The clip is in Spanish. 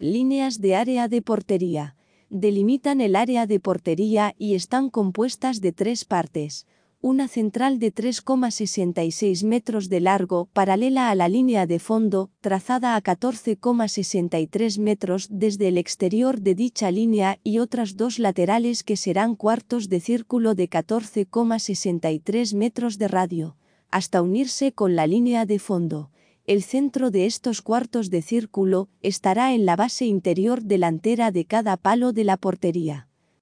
Líneas de área de portería. Delimitan el área de portería y están compuestas de tres partes. Una central de 3,66 metros de largo, paralela a la línea de fondo, trazada a 14,63 metros desde el exterior de dicha línea, y otras dos laterales que serán cuartos de círculo de 14,63 metros de radio, hasta unirse con la línea de fondo. El centro de estos cuartos de círculo estará en la base interior delantera de cada palo de la portería.